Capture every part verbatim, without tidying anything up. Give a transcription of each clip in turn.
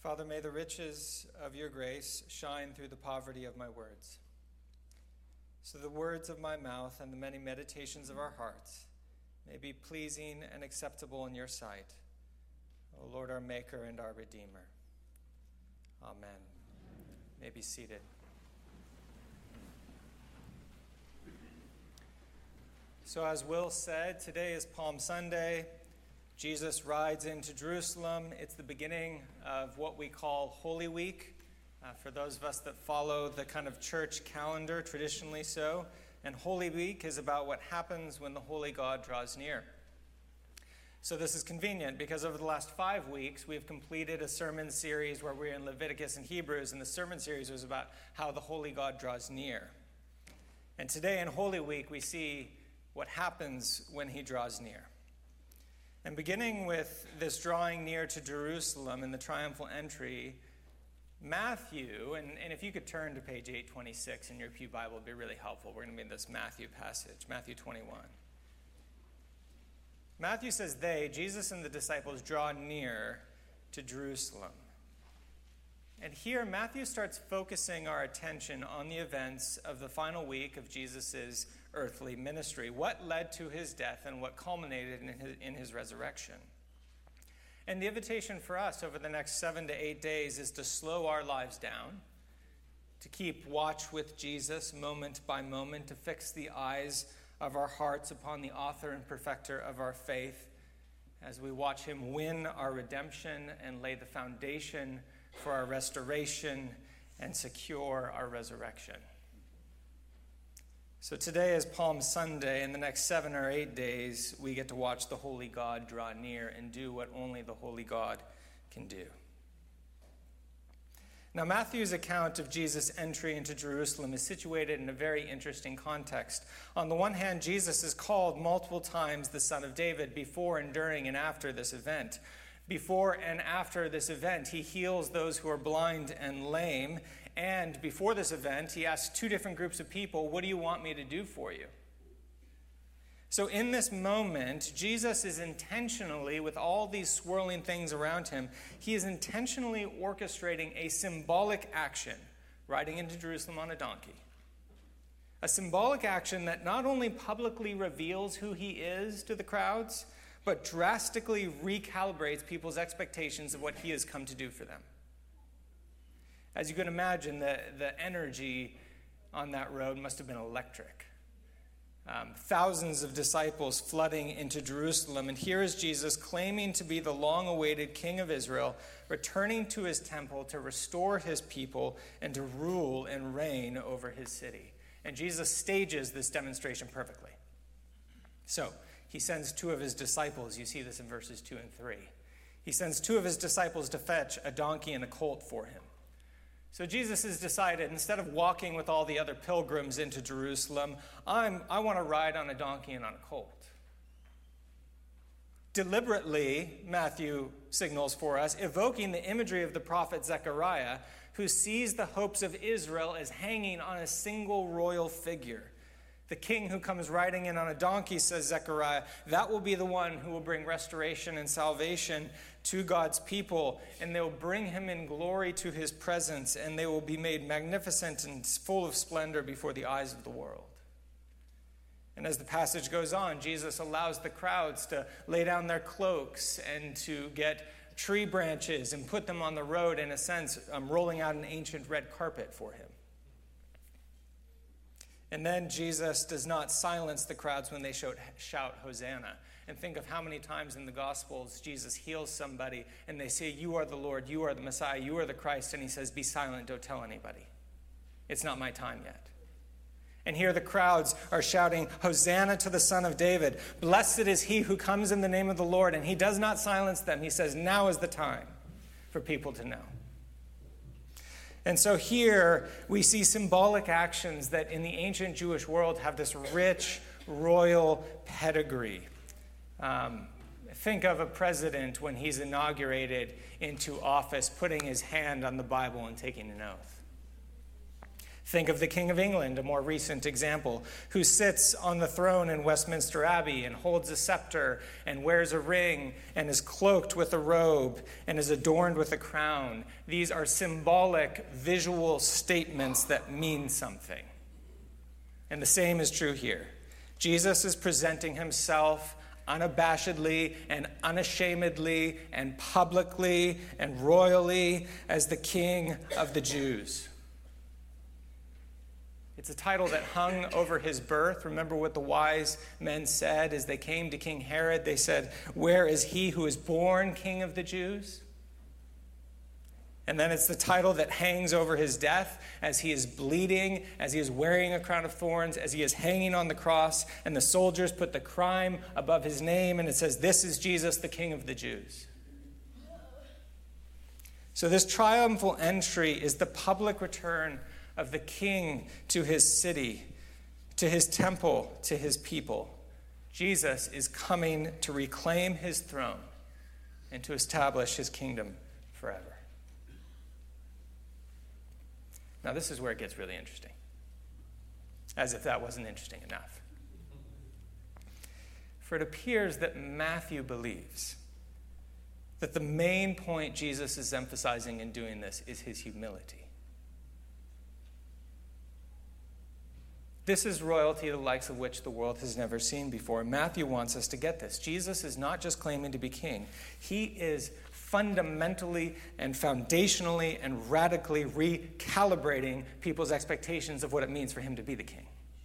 Father, may the riches of your grace shine through the poverty of my words, so the words of my mouth and the many meditations of our hearts may be pleasing and acceptable in your sight, O Lord, our Maker and our Redeemer. Amen. You may be seated. So as Will said, today is Palm Sunday. Jesus rides into Jerusalem. It's the beginning of what we call Holy Week. Uh, for those of us that follow the kind of church calendar, traditionally so. And Holy Week is about what happens when the Holy God draws near. So this is convenient because over the last five weeks, we've completed a sermon series where we're in Leviticus and Hebrews, and the sermon series was about how the Holy God draws near. And today in Holy Week, we see what happens when he draws near. And beginning with this drawing near to Jerusalem and the triumphal entry, Matthew, and, and if you could turn to page eight twenty-six in your Pew Bible, it would be really helpful. We're going to be in this Matthew passage, Matthew twenty-one. Matthew says they, Jesus and the disciples, draw near to Jerusalem. And here Matthew starts focusing our attention on the events of the final week of Jesus' earthly ministry, what led to his death and what culminated in his, in his resurrection. And the invitation for us over the next seven to eight days is to slow our lives down, to keep watch with Jesus moment by moment, to fix the eyes of our hearts upon the author and perfecter of our faith as we watch him win our redemption and lay the foundation for our restoration and secure our resurrection. So today is Palm Sunday, and the next seven or eight days, we get to watch the Holy God draw near and do what only the Holy God can do. Now, Matthew's account of Jesus' entry into Jerusalem is situated in a very interesting context. On the one hand, Jesus is called multiple times the Son of David before and during and after this event. Before and after this event, he heals those who are blind and lame. And before this event, he asks two different groups of people, what do you want me to do for you? So in this moment, Jesus is intentionally, with all these swirling things around him, he is intentionally orchestrating a symbolic action, riding into Jerusalem on a donkey. A symbolic action that not only publicly reveals who he is to the crowds, but drastically recalibrates people's expectations of what he has come to do for them. As you can imagine, the, the energy on that road must have been electric. Um, thousands of disciples flooding into Jerusalem, and here is Jesus claiming to be the long-awaited King of Israel, returning to his temple to restore his people and to rule and reign over his city. And Jesus stages this demonstration perfectly. So, he sends two of his disciples. You see this in verses two and three. He sends two of his disciples to fetch a donkey and a colt for him. So Jesus has decided, instead of walking with all the other pilgrims into Jerusalem, I'm, I want to ride on a donkey and on a colt. Deliberately, Matthew signals for us, evoking the imagery of the prophet Zechariah, who sees the hopes of Israel as hanging on a single royal figure. The king who comes riding in on a donkey, says Zechariah, that will be the one who will bring restoration and salvation to God's people, and they will bring him in glory to his presence, and they will be made magnificent and full of splendor before the eyes of the world. And as the passage goes on, Jesus allows the crowds to lay down their cloaks and to get tree branches and put them on the road, in a sense, um, rolling out an ancient red carpet for him. And then Jesus does not silence the crowds when they shout, shout Hosanna. And think of how many times in the Gospels Jesus heals somebody and they say, you are the Lord, you are the Messiah, you are the Christ. And he says, be silent, don't tell anybody. It's not my time yet. And here the crowds are shouting, Hosanna to the Son of David. Blessed is he who comes in the name of the Lord. And he does not silence them. He says, now is the time for people to know. And so here we see symbolic actions that in the ancient Jewish world have this rich royal pedigree. Um, think of a president when he's inaugurated into office, putting his hand on the Bible and taking an oath. Think of the King of England, a more recent example, who sits on the throne in Westminster Abbey and holds a scepter and wears a ring and is cloaked with a robe and is adorned with a crown. These are symbolic, visual statements that mean something. And the same is true here. Jesus is presenting himself unabashedly and unashamedly and publicly and royally as the King of the Jews. It's a title that hung over his birth. Remember what the wise men said as they came to King Herod? They said, "Where is he who is born King of the Jews?" And then it's the title that hangs over his death as he is bleeding, as he is wearing a crown of thorns, as he is hanging on the cross, and the soldiers put the crime above his name, and it says, "This is Jesus, the King of the Jews." So this triumphal entry is the public return of the king to his city, to his temple, to his people. Jesus is coming to reclaim his throne and to establish his kingdom forever. Now, this is where it gets really interesting, as if that wasn't interesting enough. For it appears that Matthew believes that the main point Jesus is emphasizing in doing this is his humility. This is royalty, the likes of which the world has never seen before. Matthew wants us to get this. Jesus is not just claiming to be king. He is fundamentally and foundationally and radically recalibrating people's expectations of what it means for him to be the king.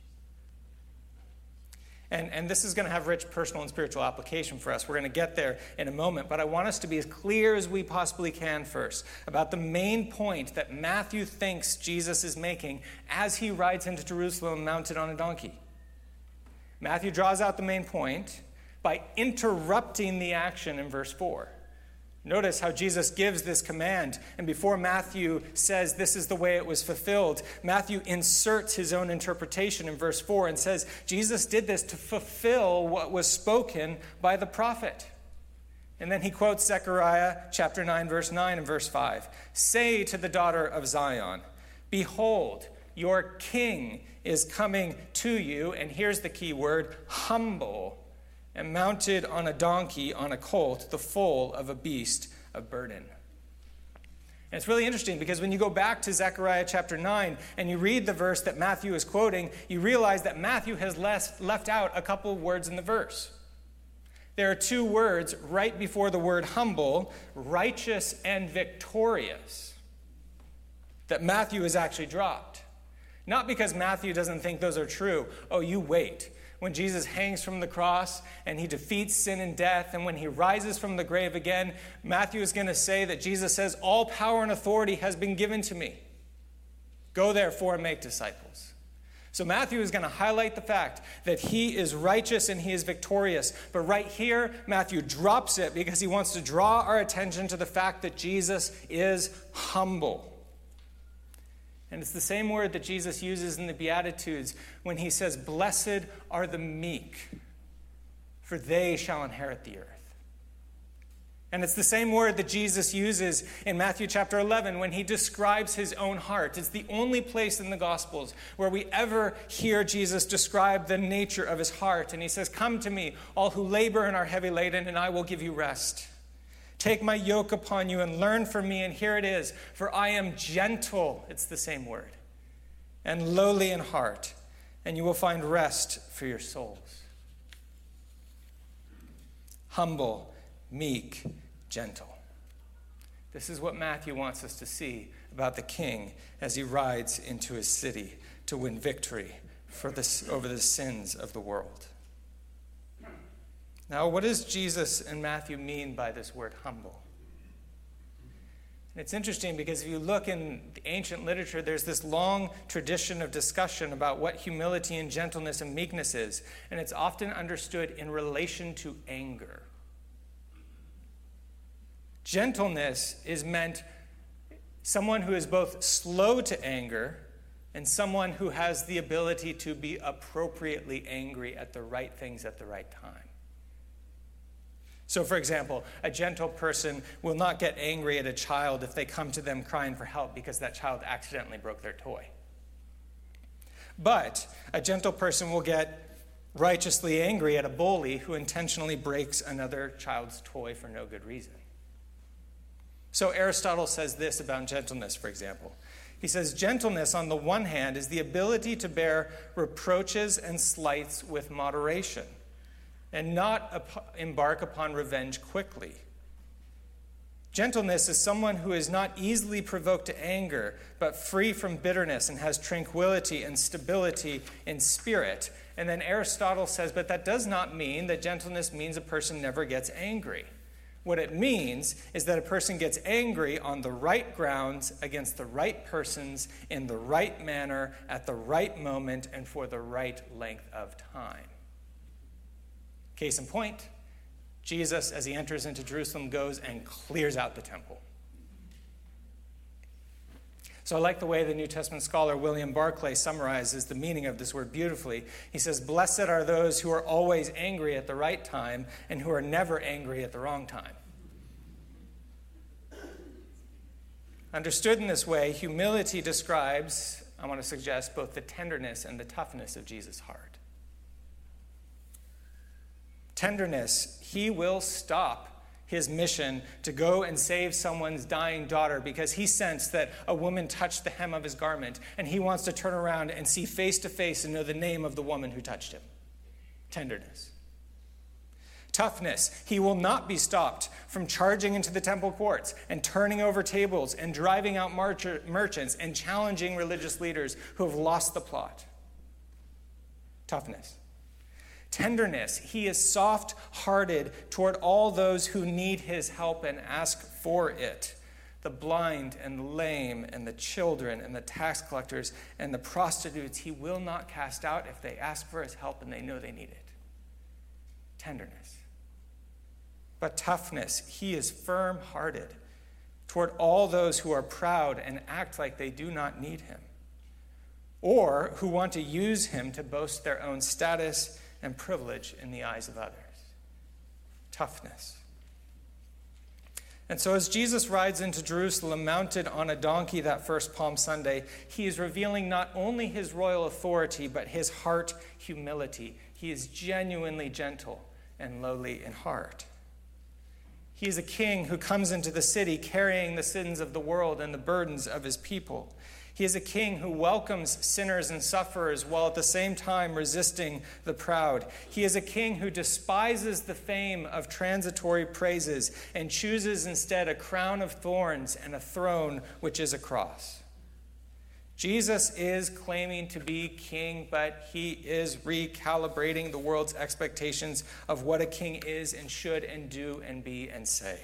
And, and this is going to have rich personal and spiritual application for us. We're going to get there in a moment, but I want us to be as clear as we possibly can first about the main point that Matthew thinks Jesus is making as he rides into Jerusalem mounted on a donkey. Matthew draws out the main point by interrupting the action in verse four. Notice how Jesus gives this command, and before Matthew says this is the way it was fulfilled, Matthew inserts his own interpretation in verse four and says, Jesus did this to fulfill what was spoken by the prophet. And then he quotes Zechariah chapter nine, verse nine and verse five. Say to the daughter of Zion, behold, your king is coming to you, and here's the key word, humble, and mounted on a donkey, on a colt, the foal of a beast of burden. And it's really interesting because when you go back to Zechariah chapter nine and you read the verse that Matthew is quoting, you realize that Matthew has left, left out a couple of words in the verse. There are two words right before the word humble, righteous and victorious, that Matthew has actually dropped. Not because Matthew doesn't think those are true. Oh, you wait. When Jesus hangs from the cross and he defeats sin and death, and when he rises from the grave again, Matthew is going to say that Jesus says, all power and authority has been given to me. Go therefore and make disciples. So Matthew is going to highlight the fact that he is righteous and he is victorious. But right here, Matthew drops it because he wants to draw our attention to the fact that Jesus is humble. And it's the same word that Jesus uses in the Beatitudes when he says, blessed are the meek, for they shall inherit the earth. And it's the same word that Jesus uses in Matthew chapter eleven when he describes his own heart. It's the only place in the Gospels where we ever hear Jesus describe the nature of his heart. And he says, come to me, all who labor and are heavy laden, and I will give you rest. Take my yoke upon you and learn from me, and here it is, for I am gentle, it's the same word, and lowly in heart, and you will find rest for your souls. Humble, meek, gentle. This is what Matthew wants us to see about the king as he rides into his city to win victory for this, over the sins of the world. Now, what does Jesus and Matthew mean by this word humble? And it's interesting because if you look in the ancient literature, there's this long tradition of discussion about what humility and gentleness and meekness is, and it's often understood in relation to anger. Gentleness is meant someone who is both slow to anger and someone who has the ability to be appropriately angry at the right things at the right time. So, for example, a gentle person will not get angry at a child if they come to them crying for help because that child accidentally broke their toy. But a gentle person will get righteously angry at a bully who intentionally breaks another child's toy for no good reason. So Aristotle says this about gentleness, for example. He says, gentleness, on the one hand, is the ability to bear reproaches and slights with moderation and not ap- embark upon revenge quickly. Gentleness is someone who is not easily provoked to anger, but free from bitterness and has tranquility and stability in spirit. And then Aristotle says, but that does not mean that gentleness means a person never gets angry. What it means is that a person gets angry on the right grounds against the right persons in the right manner at the right moment and for the right length of time. Case in point, Jesus, as he enters into Jerusalem, goes and clears out the temple. So I like the way the New Testament scholar William Barclay summarizes the meaning of this word beautifully. He says, blessed are those who are always angry at the right time and who are never angry at the wrong time. Understood in this way, humility describes, I want to suggest, both the tenderness and the toughness of Jesus' heart. Tenderness, he will stop his mission to go and save someone's dying daughter because he sensed that a woman touched the hem of his garment, and he wants to turn around and see face to face and know the name of the woman who touched him. Tenderness. Toughness, he will not be stopped from charging into the temple courts and turning over tables and driving out marcher- merchants and challenging religious leaders who have lost the plot. Toughness. Tenderness, he is soft-hearted toward all those who need his help and ask for it. The blind and the lame and the children and the tax collectors and the prostitutes he will not cast out if they ask for his help and they know they need it. Tenderness. But toughness, he is firm-hearted toward all those who are proud and act like they do not need him, or who want to use him to boast their own status and privilege in the eyes of others. Toughness. And so as Jesus rides into Jerusalem mounted on a donkey that first Palm Sunday, he is revealing not only his royal authority, but his heart humility. He is genuinely gentle and lowly in heart. He is a king who comes into the city carrying the sins of the world and the burdens of his people. He is a king who welcomes sinners and sufferers while at the same time resisting the proud. He is a king who despises the fame of transitory praises and chooses instead a crown of thorns and a throne which is a cross. Jesus is claiming to be king, but he is recalibrating the world's expectations of what a king is and should and do and be and say.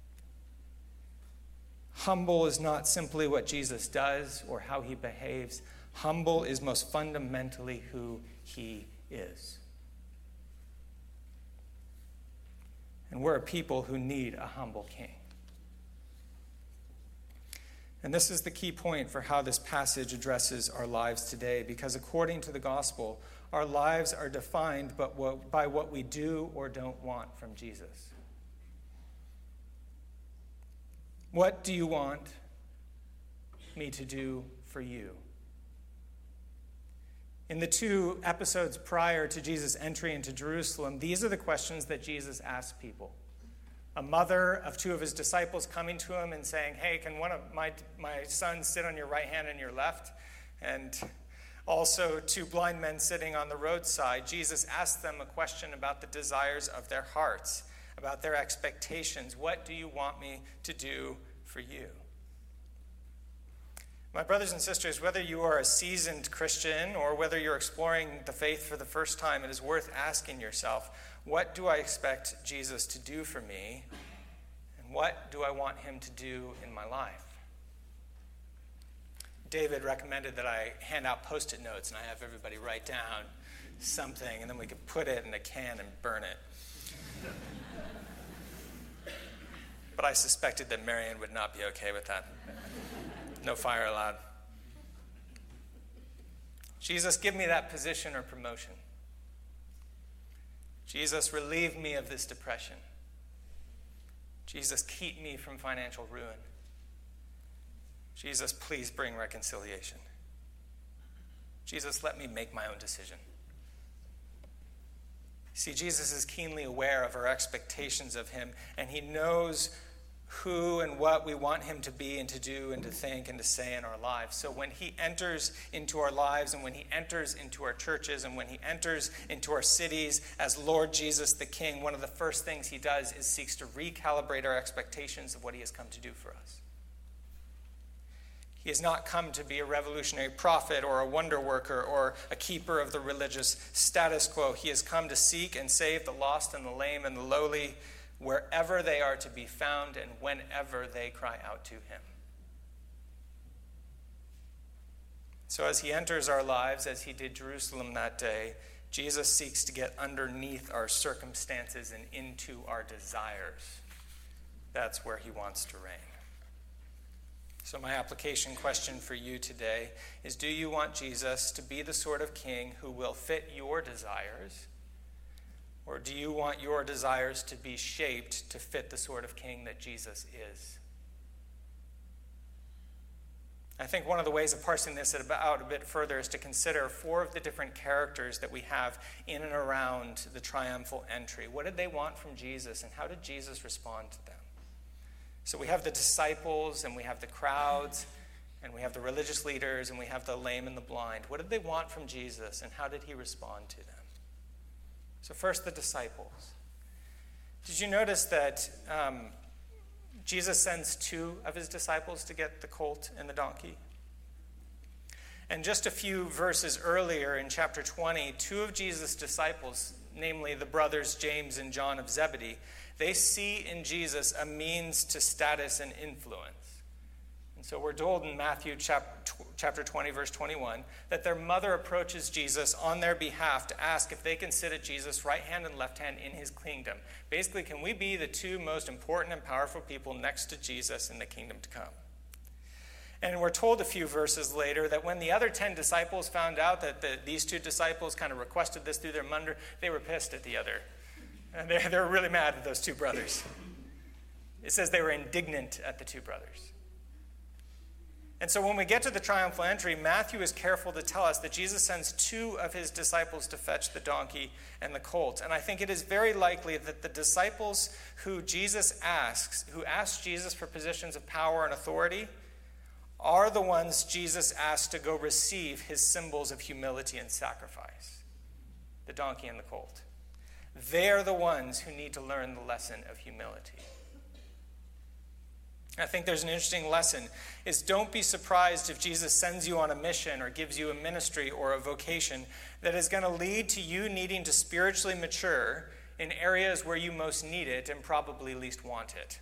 Humble is not simply what Jesus does or how he behaves. Humble is most fundamentally who he is. And we're a people who need a humble king. And this is the key point for how this passage addresses our lives today, because according to the gospel, our lives are defined by what we do or don't want from Jesus. What do you want me to do for you? In the two episodes prior to Jesus' entry into Jerusalem, these are the questions that Jesus asked people. A mother of two of his disciples coming to him and saying, hey, can one of my, my sons sit on your right hand and your left? And also two blind men sitting on the roadside. Jesus asked them a question about the desires of their hearts, about their expectations. What do you want me to do for you? My brothers and sisters, whether you are a seasoned Christian or whether you're exploring the faith for the first time, it is worth asking yourself, what do I expect Jesus to do for me? And what do I want him to do in my life? David recommended that I hand out Post-it notes and I have everybody write down something and then we could put it in a can and burn it. But I suspected that Marion would not be okay with that. No fire allowed. Jesus, give me that position or promotion. Jesus, relieve me of this depression. Jesus, keep me from financial ruin. Jesus, please bring reconciliation. Jesus, let me make my own decision. See, Jesus is keenly aware of our expectations of him, and he knows who and what we want him to be and to do and to think and to say in our lives. So when he enters into our lives and when he enters into our churches and when he enters into our cities as Lord Jesus the King, one of the first things he does is seeks to recalibrate our expectations of what he has come to do for us. He has not come to be a revolutionary prophet or a wonder worker or a keeper of the religious status quo. He has come to seek and save the lost and the lame and the lowly, wherever they are to be found and whenever they cry out to him. So as he enters our lives, as he did Jerusalem that day, Jesus seeks to get underneath our circumstances and into our desires. That's where he wants to reign. So my application question for you today is, do you want Jesus to be the sort of king who will fit your desires? Or do you want your desires to be shaped to fit the sort of king that Jesus is? I think one of the ways of parsing this out a bit further is to consider four of the different characters that we have in and around the triumphal entry. What did they want from Jesus, and how did Jesus respond to them? So we have the disciples, and we have the crowds, and we have the religious leaders, and we have the lame and the blind. What did they want from Jesus, and how did he respond to them? So first, the disciples. Did you notice that um, Jesus sends two of his disciples to get the colt and the donkey? And just a few verses earlier in chapter twenty, two of Jesus' disciples, namely the brothers James and John of Zebedee, they see in Jesus a means to status and influence. And so we're told in Matthew chapter twenty, verse twenty-one, that their mother approaches Jesus on their behalf to ask if they can sit at Jesus' right hand and left hand in his kingdom. Basically, can we be the two most important and powerful people next to Jesus in the kingdom to come? And we're told a few verses later that when the other ten disciples found out that the, these two disciples kind of requested this through their mother, they were pissed at the other. And they, they were really mad at those two brothers. It says they were indignant at the two brothers. And so when we get to the triumphal entry, Matthew is careful to tell us that Jesus sends two of his disciples to fetch the donkey and the colt. And I think it is very likely that the disciples who Jesus asks, who ask Jesus for positions of power and authority, are the ones Jesus asked to go receive his symbols of humility and sacrifice, the donkey and the colt. They're the ones who need to learn the lesson of humility. I think there's an interesting lesson, is don't be surprised if Jesus sends you on a mission or gives you a ministry or a vocation that is going to lead to you needing to spiritually mature in areas where you most need it and probably least want it.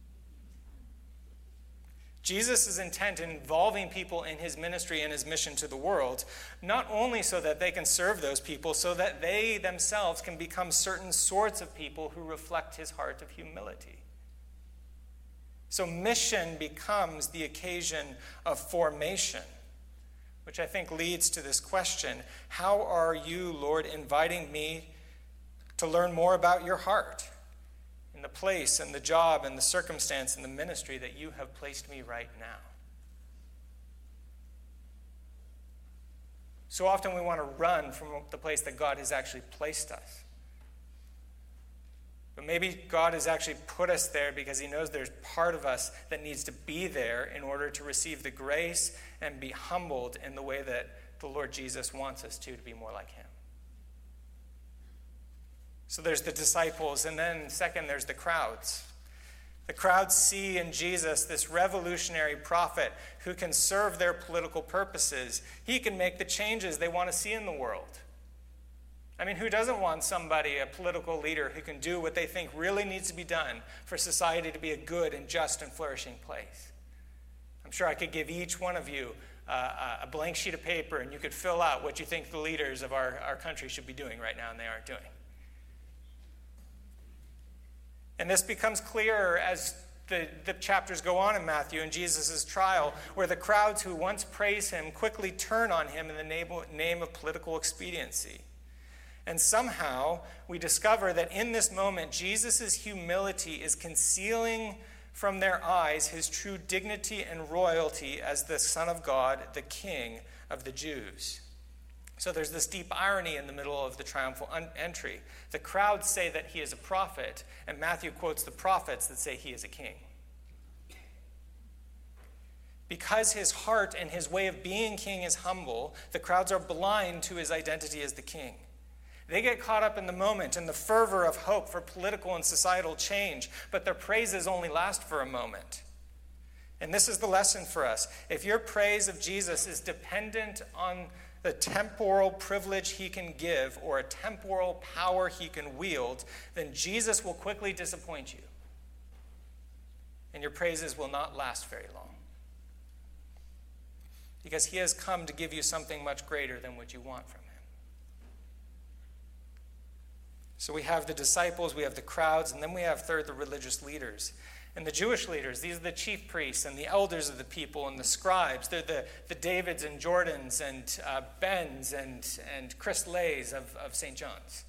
Jesus' intent in involving people in his ministry and his mission to the world, not only so that they can serve those people, so that they themselves can become certain sorts of people who reflect his heart of humility. So mission becomes the occasion of formation, which I think leads to this question: how are you, Lord, inviting me to learn more about your heart in the place and the job and the circumstance and the ministry that you have placed me right now? So often we want to run from the place that God has actually placed us. But maybe God has actually put us there because he knows there's part of us that needs to be there in order to receive the grace and be humbled in the way that the Lord Jesus wants us to, to be more like him. So there's the disciples, and then second, there's the crowds. The crowds see in Jesus this revolutionary prophet who can serve their political purposes. He can make the changes they want to see in the world. I mean, who doesn't want somebody, a political leader, who can do what they think really needs to be done for society to be a good and just and flourishing place? I'm sure I could give each one of you uh, a blank sheet of paper, and you could fill out what you think the leaders of our, our country should be doing right now, and they aren't doing. And this becomes clearer as the, the chapters go on in Matthew and Jesus' trial, where the crowds who once praise him quickly turn on him in the name, name of political expediency. And somehow we discover that in this moment, Jesus' humility is concealing from their eyes his true dignity and royalty as the Son of God, the King of the Jews. So there's this deep irony in the middle of the triumphal un- entry. The crowds say that he is a prophet, and Matthew quotes the prophets that say he is a king. Because his heart and his way of being king is humble, the crowds are blind to his identity as the king. They get caught up in the moment, in the fervor of hope for political and societal change, but their praises only last for a moment. And this is the lesson for us. If your praise of Jesus is dependent on the temporal privilege he can give or a temporal power he can wield, then Jesus will quickly disappoint you. And your praises will not last very long. Because he has come to give you something much greater than what you want from him. So we have the disciples, we have the crowds, and then we have, third, the religious leaders. And the Jewish leaders, these are the chief priests and the elders of the people and the scribes. They're the, the Davids and Jordans and uh, Bens and, and Chris Lays of, of Saint John's.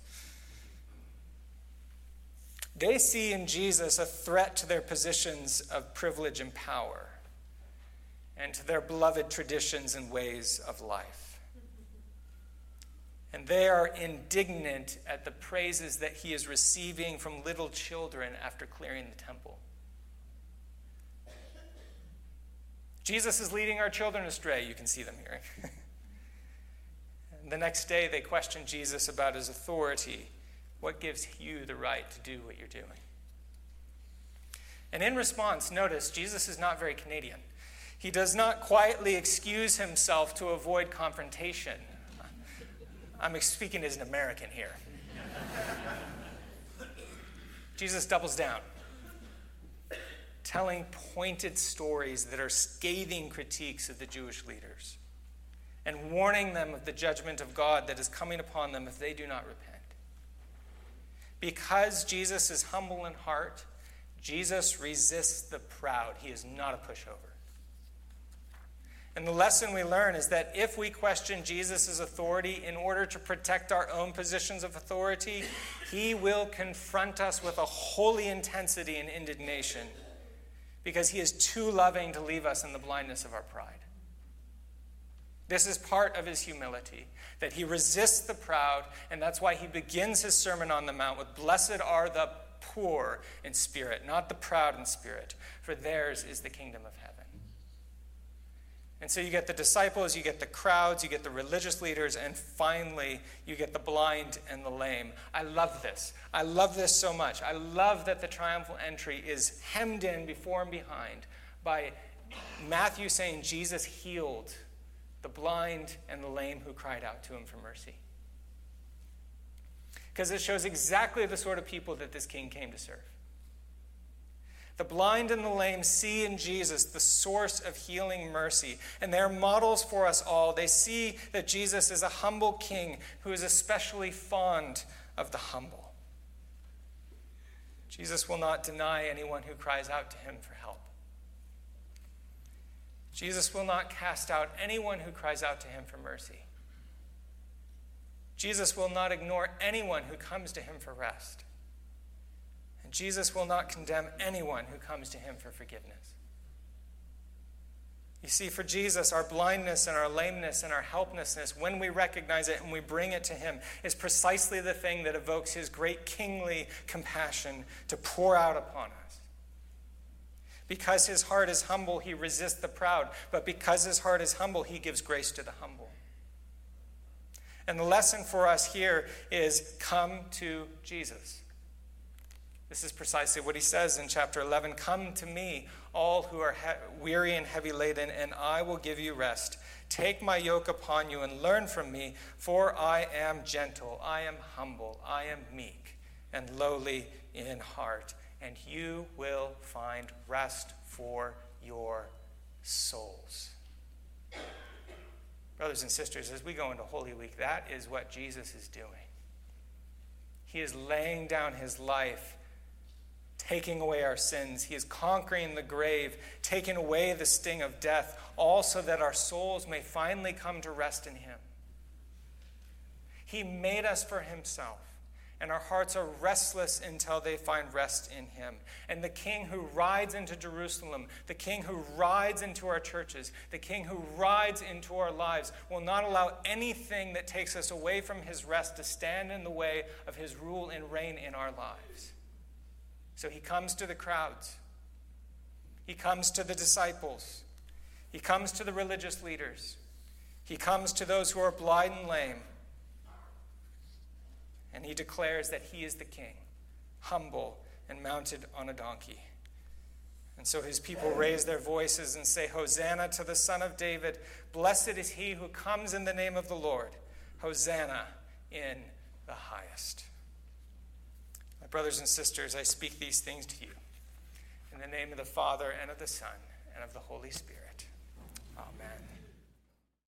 They see in Jesus a threat to their positions of privilege and power and to their beloved traditions and ways of life. And they are indignant at the praises that he is receiving from little children after clearing the temple. Jesus is leading our children astray, you can see them here. And the next day, they question Jesus about his authority. What gives you the right to do what you're doing? And in response, notice, Jesus is not very Canadian. He does not quietly excuse himself to avoid confrontation. I'm speaking as an American here. Jesus doubles down, telling pointed stories that are scathing critiques of the Jewish leaders and warning them of the judgment of God that is coming upon them if they do not repent. Because Jesus is humble in heart, Jesus resists the proud. He is not a pushover. And the lesson we learn is that if we question Jesus' authority in order to protect our own positions of authority, he will confront us with a holy intensity and indignation, because he is too loving to leave us in the blindness of our pride. This is part of his humility, that he resists the proud, and that's why he begins his Sermon on the Mount with, "Blessed are the poor in spirit, not the proud in spirit, for theirs is the kingdom of heaven." And so you get the disciples, you get the crowds, you get the religious leaders, and finally you get the blind and the lame. I love this. I love this so much. I love that the triumphal entry is hemmed in before and behind by Matthew saying Jesus healed the blind and the lame who cried out to him for mercy. Because it shows exactly the sort of people that this king came to serve. The blind and the lame see in Jesus the source of healing mercy, and they're models for us all. They see that Jesus is a humble king who is especially fond of the humble. Jesus will not deny anyone who cries out to him for help. Jesus will not cast out anyone who cries out to him for mercy. Jesus will not ignore anyone who comes to him for rest. And Jesus will not condemn anyone who comes to him for forgiveness. You see, for Jesus, our blindness and our lameness and our helplessness, when we recognize it and we bring it to him, is precisely the thing that evokes his great kingly compassion to pour out upon us. Because his heart is humble, he resists the proud. But because his heart is humble, he gives grace to the humble. And the lesson for us here is come to Jesus. This is precisely what he says in chapter eleven. Come to me, all who are he- weary and heavy laden, and I will give you rest. Take my yoke upon you and learn from me, for I am gentle, I am humble, I am meek and lowly in heart, and you will find rest for your souls. Brothers and sisters, as we go into Holy Week, that is what Jesus is doing. He is laying down his life, taking away our sins. He is conquering the grave, taking away the sting of death, all so that our souls may finally come to rest in him. He made us for himself, and our hearts are restless until they find rest in him. And the King who rides into Jerusalem, the King who rides into our churches, the King who rides into our lives will not allow anything that takes us away from his rest to stand in the way of his rule and reign in our lives. So he comes to the crowds. He comes to the disciples. He comes to the religious leaders. He comes to those who are blind and lame. And he declares that he is the King, humble and mounted on a donkey. And so his people raise their voices and say, Hosanna to the Son of David. Blessed is he who comes in the name of the Lord. Hosanna in the highest. My brothers and sisters, I speak these things to you in the name of the Father and of the Son and of the Holy Spirit. Amen.